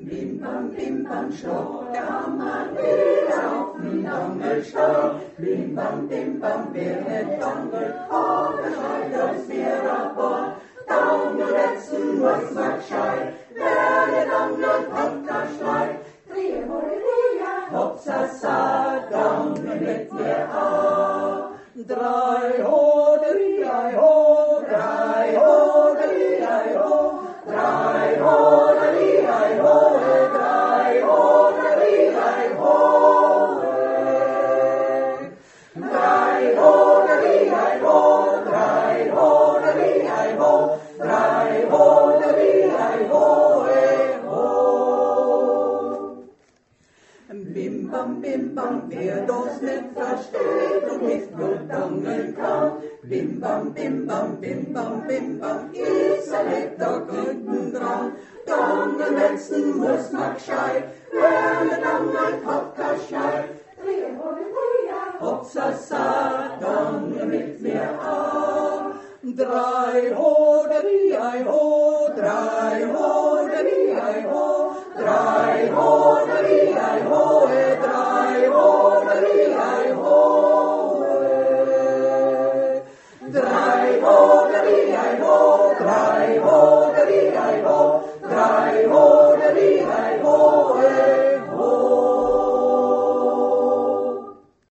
bim bam, schlug der Hammer wieder auf den Dongelstock. Bim bam, wer het Dongel, oh, der schreit aus mir ab. Dongel letzten muss man gescheit, wer der Dongel kommt, der schreit. Hopsasa, Dongel mit mir auf. Drei ho, drei ho, drei ho, drei ho, drei ho, drei ho, drei ho, drei ho, drei ho, drei ho, drei ho, drei ho, drei ho, drei ho, bim bam, wer das nicht versteht und nicht nur Dongeln kann. Bim bam, ist nicht der Gründen dran. Dongeln letzten muss man gescheit, wer mit Dongeln hat der Scheit. Hopsasa, Dongeln mit mir auf. Drei ho, drei ho, drei ho, drei ho, drei ho, drei